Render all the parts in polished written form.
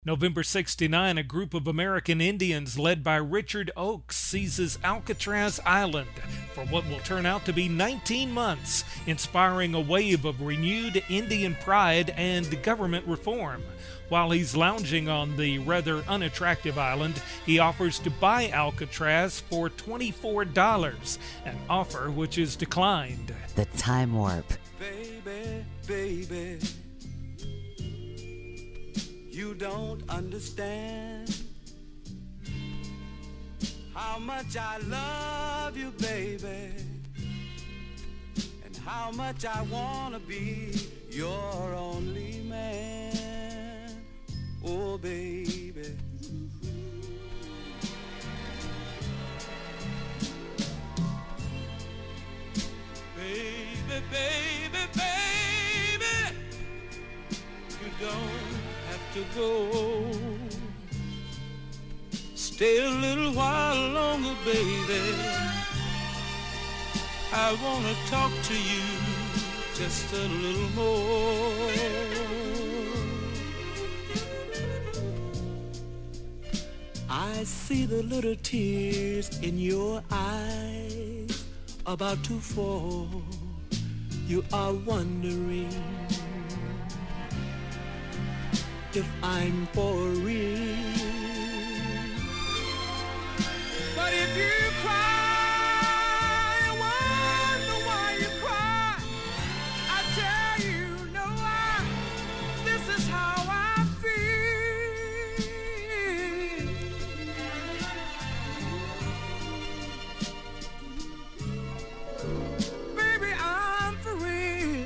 November 69, a group of American Indians led by Richard Oakes seizes Alcatraz Island for what will turn out to be 19 months, inspiring a wave of renewed Indian pride and government reform. While he's lounging on the rather unattractive island, he offers to buy Alcatraz for $24, an offer which is declined. The Time Warp. Baby, baby, you don't understand how much I love you, baby, and how much I wanna be your only man. Oh, baby. Baby, baby, baby, you don't have to go. Stay a little while longer, baby. I wanna talk to you just a little more. I see the little tears in your eyes about to fall. You are wondering if I'm for real. But if you cry, I wonder why you cry. I tell you, no, this is how I feel. Baby, I'm for real.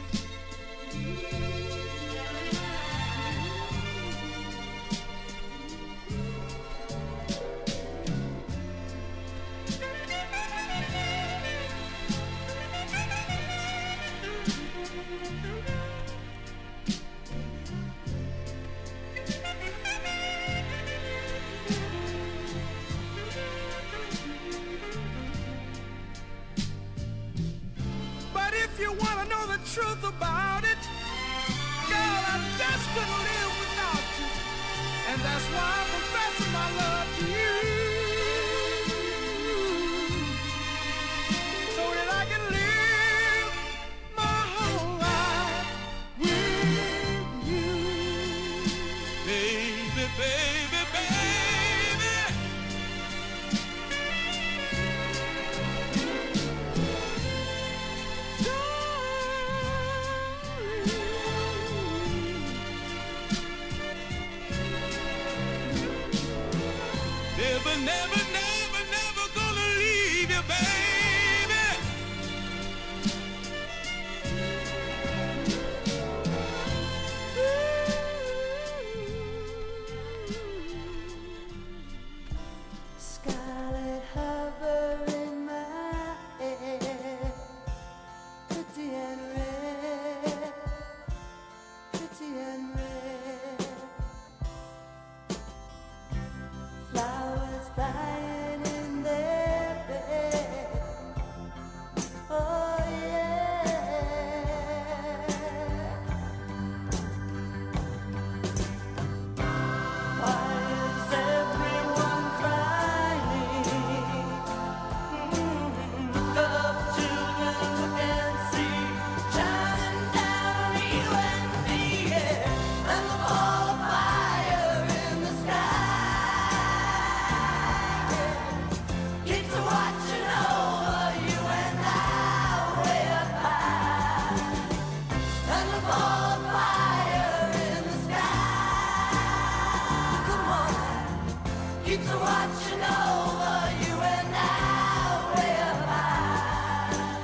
If you want to know the truth about it, girl, I just couldn't live without you. And that's why I'm professing my love to you. So that I can live my whole life with you. Baby, baby, baby. Never, never, never, never gonna leave you, baby. Scarlet hover in my hair, pretty and red, pretty and red. Flowers dying in their bed. Oh yeah. Why is everyone crying? Look up, children, look and see, shining down on you and me, yeah. And the ball of fire in the sky. Keeps watching over you and I way up high. And the ball of fire in the sky. Come on. Keeps watching over you and I way up high.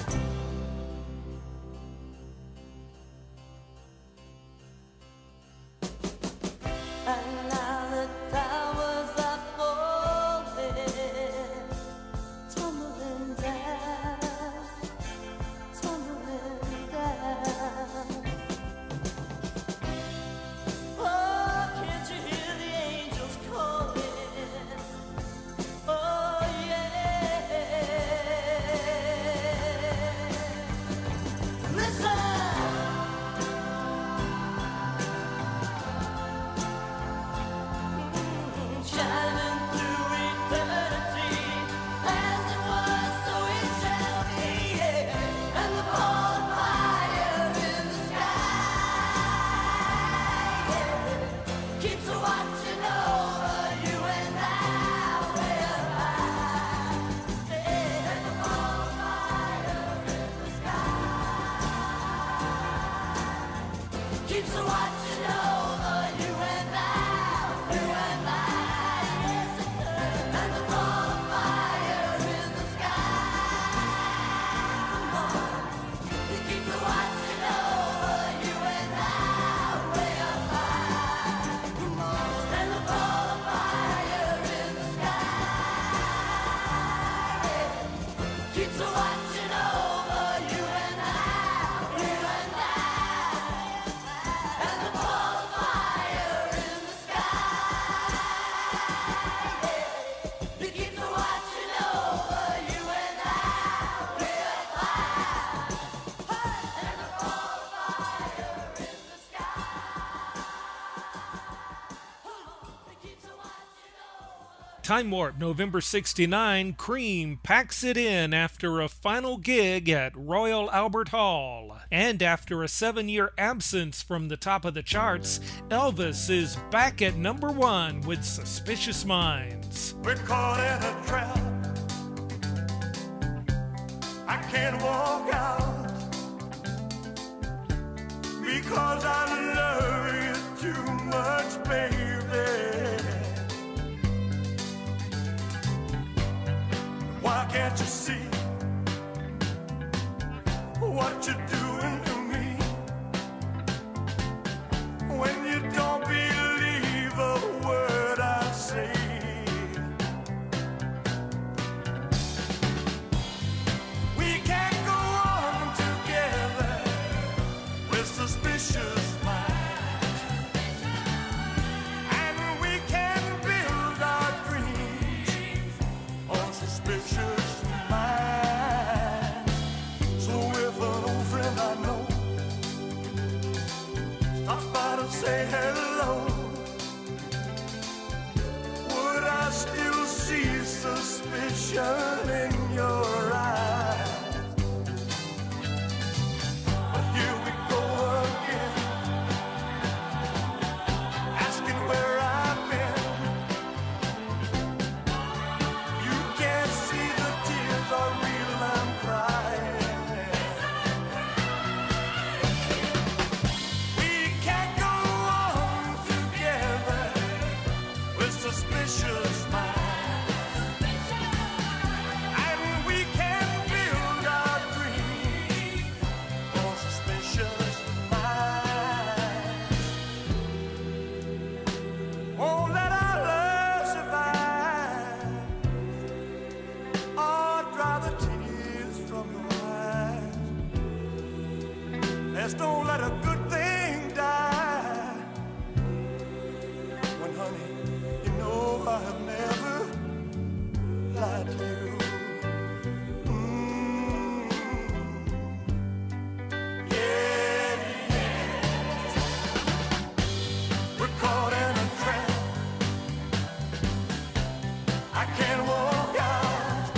And now the towers are falling, tumbling down, tumbling down. Oh, can't you hear the angels calling? Time Warp, November 69, Cream packs it in after a final gig at Royal Albert Hall. And after a 7-year absence from the top of the charts, Elvis is back at number 1 with Suspicious Minds. We're caught in a trap. I can't walk out because I love you too much, baby. Why can't you see what you're doing to me when you don't believe a word I say? We can't go on together with suspicious minds, and we can build our dreams on suspicious minds. So if an old friend I know stops by to say hello, would I still see suspicion in your eyes? But here we go again, asking where I've been. You can't see the tears are real, I'm crying. We can't go on together with suspicious minds, and we can build our dreams on suspicious minds. Won't let our love survive or dry the tears from your eyes. Let's don't let a good thing die. When, honey, you know I have never lied to you. Yeah, yeah. We're caught in a trap. I can't walk out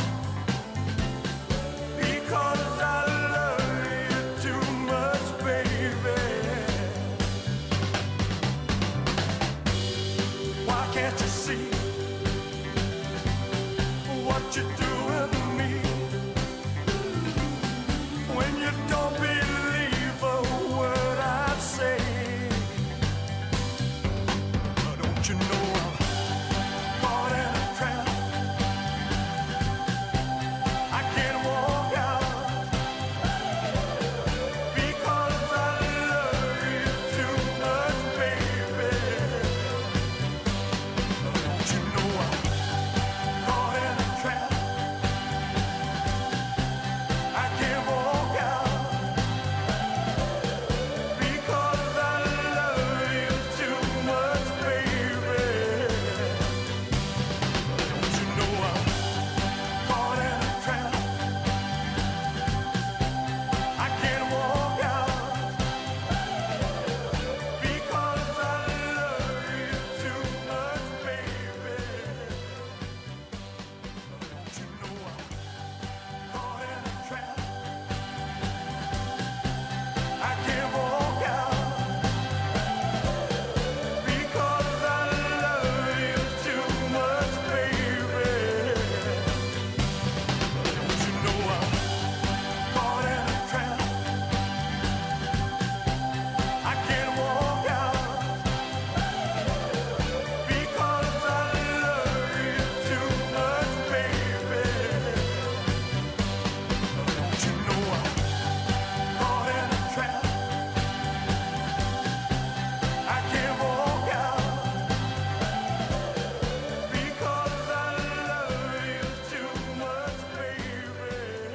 because I love you too much, baby. Why can't you see what you're doing to me when you don't believe a word I say? Don't you know I'm caught in a trap? I can't walk out because I love you too much, baby. Don't you know I'm caught in a trap? I can't walk out because I love you too much, baby. Don't you know I'm caught in a trap? I can't walk out because I love you too much, baby. Don't you know I'm caught in a trap? I can't walk out because I love you too much, baby. Don't you know I'm caught in a trap? I can't walk out because I love you too much, baby. Don't you know I'm caught in a trap? I can't walk out because I love you too much, baby.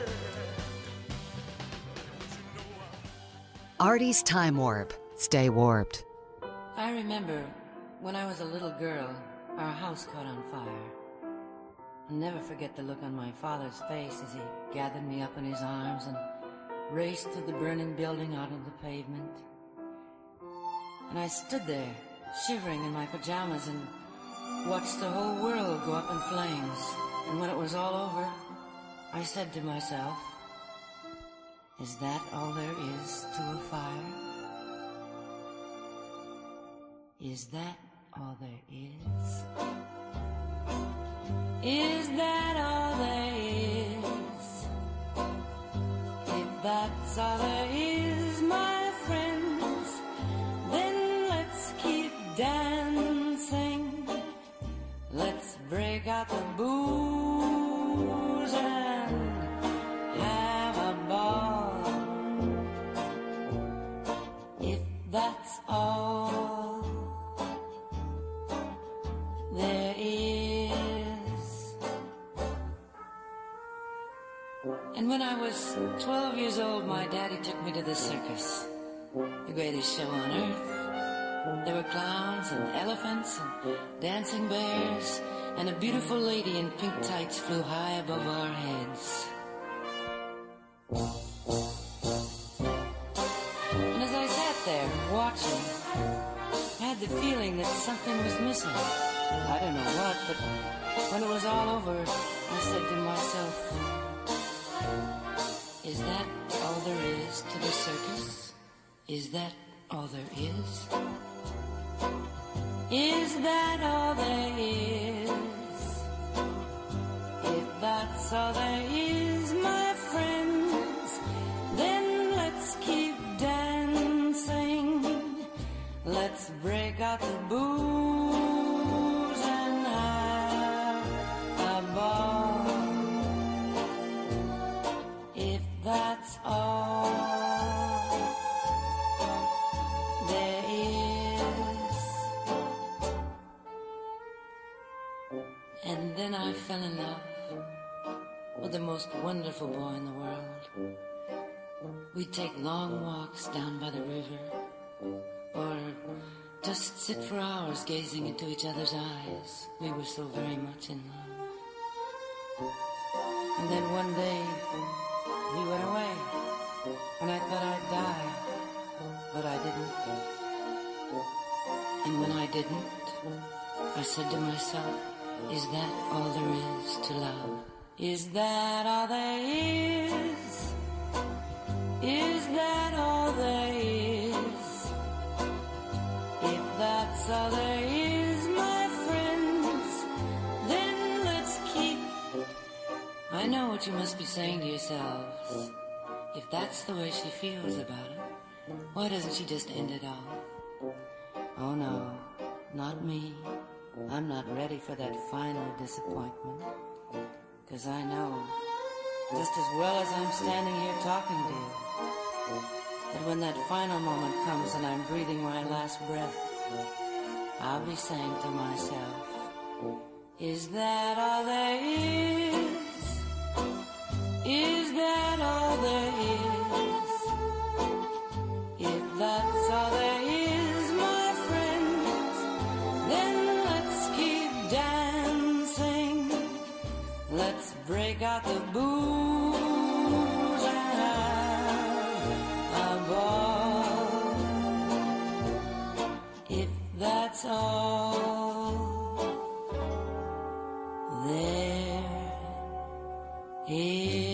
Don't you know I'm Artie's Time Warp. Stay warped. I remember when I was a little girl, our house caught on fire. I'll never forget the look on my father's face as he gathered me up in his arms and raced through the burning building out on the pavement. And I stood there, shivering in my pajamas, and watched the whole world go up in flames. And when it was all over, I said to myself, is that all there is to a fire? Is that all there is? Is that all there is? If that's all there is, my friends, then let's keep dancing. Let's break out the booze and have a ball. If that's all there is. And when I was 12 years old, my daddy took me to the circus, the greatest show on earth. There were clowns and elephants and dancing bears, and a beautiful lady in pink tights flew high above our heads. And as I sat there watching, I had the feeling that something was missing. I don't know what, but when it was all over, I said to myself, is that all there is to the circus? Is that all there is? Is that all there is? If that's all there is, my friends, then let's keep dancing. Let's break out the booze and have a ball. If that's all there is. And then I fell in love with the most wonderful boy in the world. We'd take long walks down by the river, or just sit for hours gazing into each other's eyes. We were so very much in love. And then one day, he went away, and I thought I'd die, but I didn't. And when I didn't, I said to myself, is that all there is to love? Is that all there is? Is that all there is? If that's all there is, my friends, then let's keep. I know what you must be saying to yourselves. If that's the way she feels about it, why doesn't she just end it all? Oh no, not me. I'm not ready for that final disappointment. 'Cause I know, just as well as I'm standing here talking to you, that when that final moment comes and I'm breathing my last breath, I'll be saying to myself, is that all there is? Is that all there is? If that's all there is, my friends, then let's keep dancing. Let's break out the booze and have a ball. If that's all there is.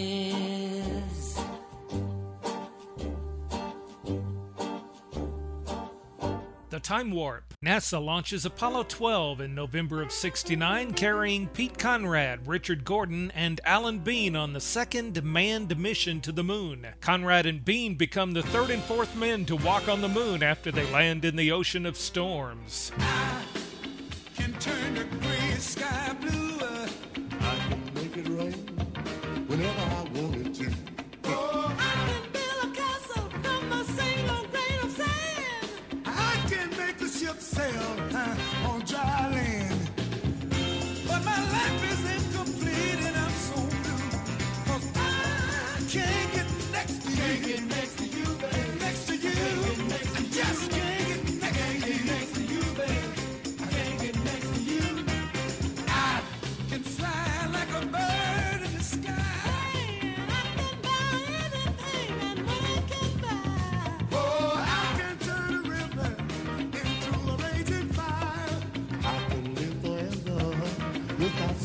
The Time Warp. NASA launches Apollo 12 in November of '69, carrying Pete Conrad, Richard Gordon, and Alan Bean on the second manned mission to the moon. Conrad and Bean become the third and fourth men to walk on the moon after they land in the ocean of storms. I can turn the gray sky blue. I can make it rain whenever I wanted to. Oh, I can build a castle from a single grain of sand. I can make a ship sail on dry land. But my life is incomplete and I'm so blue. 'Cause I can't get next to you. Can't get next to you, baby. Next to you. I just can't get next to you.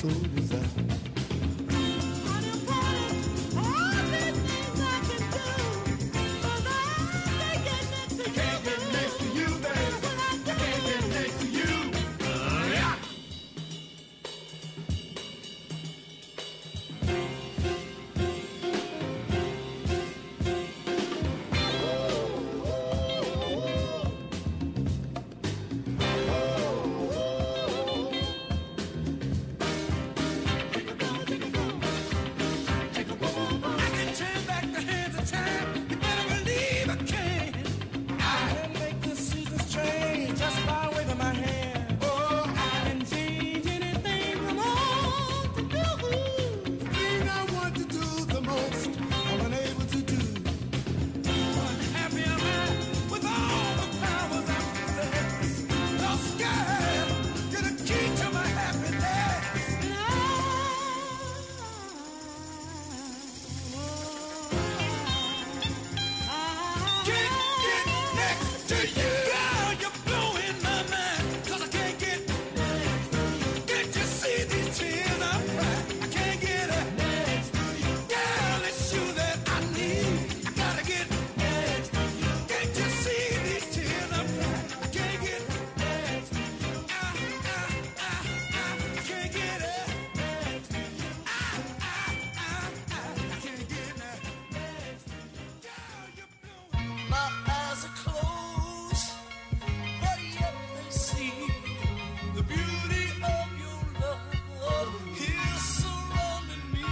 so desire. Can't get next to you, baby. Can't get next to you. Yeah. I can turn back the hands of time. You better believe I can. I can make the seasons change just by waving my hand. Oh, I can change anything from home to do. The thing I want to do the most, I'm unable to do. Unhappy am I with all the powers I possess. No scared, get a key to my happiness. Can't get next to you. Girl, you're blowing my mind. 'Cause I can't get. Can't you see these tears I'm crying? I can't get it. Girl, it's you that I need. I gotta get. Can't you see these tears I'm crying? I can't get. I can't get it. I can't get it. Girl, you're blowing. My eyes are closed, but yet they see the beauty of your love is surrounding me.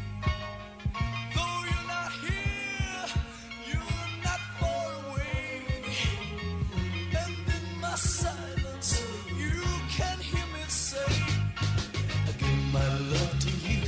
Though you're not here, you're not far away. And in my silence, you can hear me say, I give my love to you,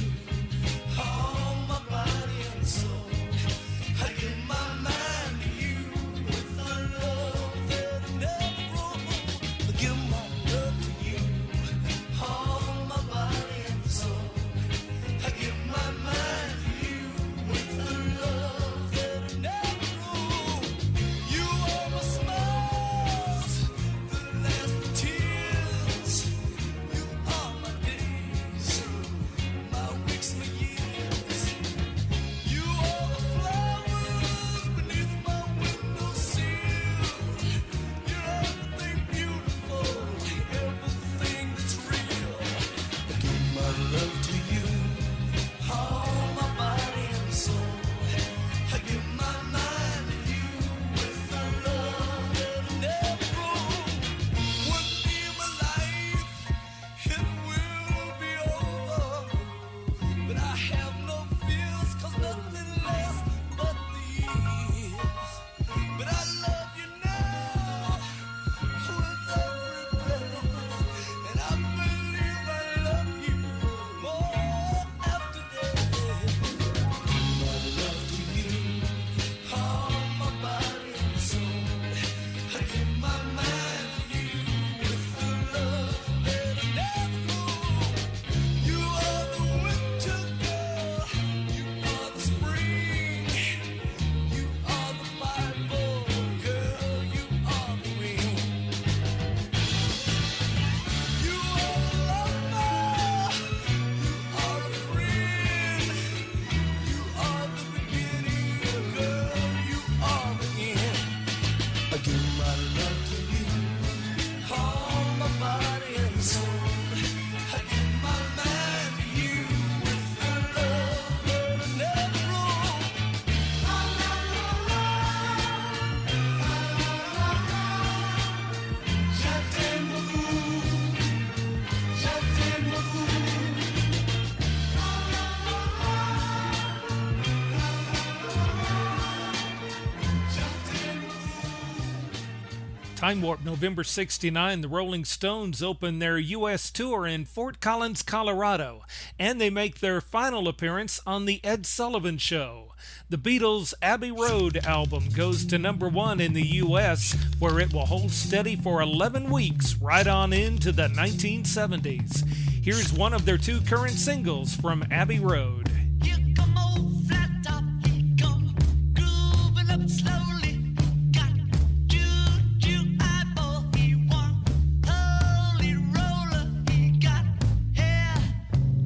all my body and soul. I give my mind to you with a love that never grows. I give my love to you, all my body and soul. I give my mind to you with a love that never grows. You are my smiles, the last tears. You are my days, my weeks, my years. You are the flowers beneath my windowsill. You're everything beautiful, everything that's real. I give my love to you, all my body and soul. I give my mind to you with a love that never grows. One day of my life, it will be over. But I have no fears, 'cause nothing lasts but these. But I love you now, with every breath. And I believe I love you more after death. My love to you, all my body and soul. I give my mind to you with a love that never grows. You are the winter girl, you are the spring, you are the Bible girl, you are the ring. You are a lover, you are a friend, you are the beginning, girl, you are the end. I give my love to you, all my body and soul. I give my mind to you with a love that never grows. Time Warp November 69, the Rolling Stones open their U.S. tour in Fort Collins, Colorado, and they make their final appearance on The Ed Sullivan Show. The Beatles' Abbey Road album goes to #1 in the U.S., where it will hold steady for 11 weeks, right on into the 1970s. Here's one of their two current singles from Abbey Road. Here come old flat top, he come grooving up slowly. Got juju eyeball, he want holy roller. He got hair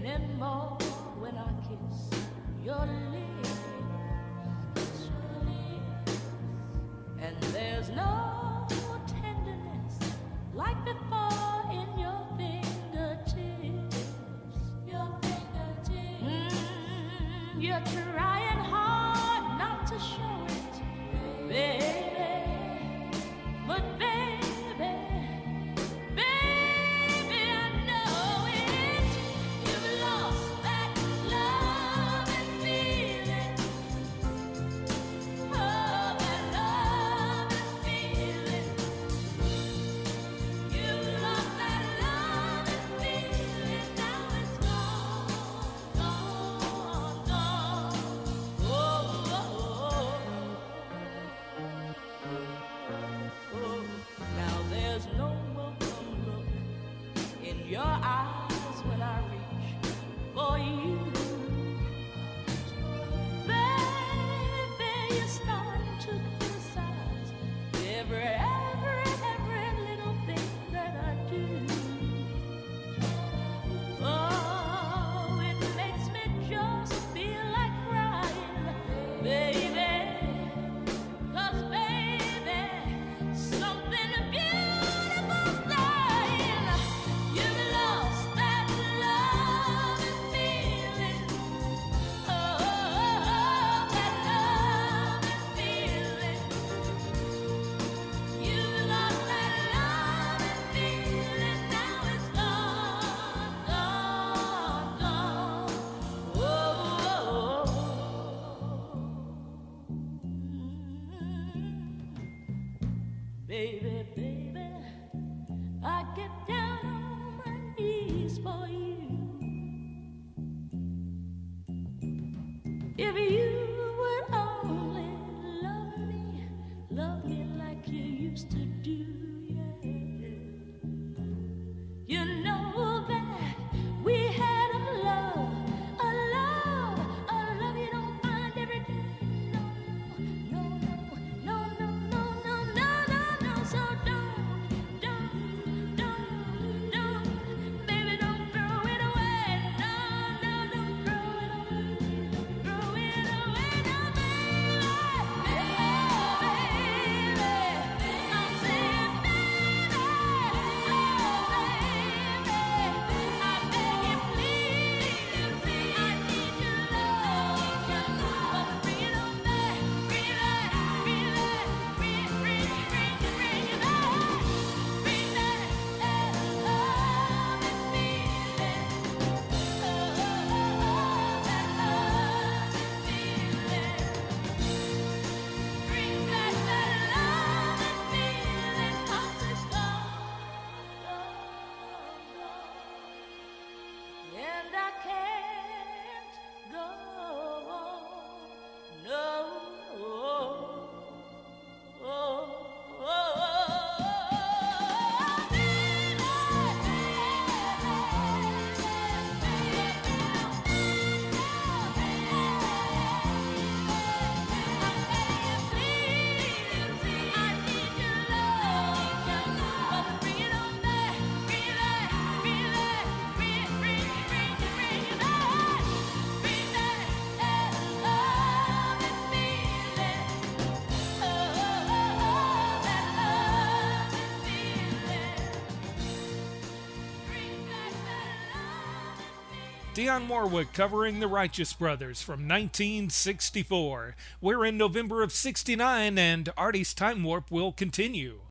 anymore when I kiss your lips. And there's no tenderness like before in your fingertips. Your fingertips. You're trying hard not to show it, baby. But baby, baby, I know it. You've lost that love and feeling. Oh, that love and feeling. You've lost that love and feeling. Now it's gone, gone, gone. Oh, oh, oh. Now there's no welcome look in your eyes when I reach for you. Baby, you're starting to criticize every little thing that I do. Oh, it makes me just feel like crying, baby. 'Cause baby, something beautiful's dying. You've lost that love and feeling. Oh, that love and feeling. You've lost that love and feeling. Now it's gone, gone, gone. Oh, baby, baby, I get down on my knees for you. If you would only love me like you used to do, yeah. You know that we had a love you don't find every day. No, no, no, no, no, no, no, no. So don't, baby, don't throw it away. No, no, don't throw it away. Throw it away, no, baby, I'm saying, baby, I beg you, please, I need your love, but bring it on back, bring it back, bring it back, bring it back, bring that love and feeling, that love and feeling, bring back that love and feeling, 'cause it's gone, and I can't go on, no. Dionne Warwick covering the Righteous Brothers from 1964. We're in November of '69 and Artie's Time Warp will continue.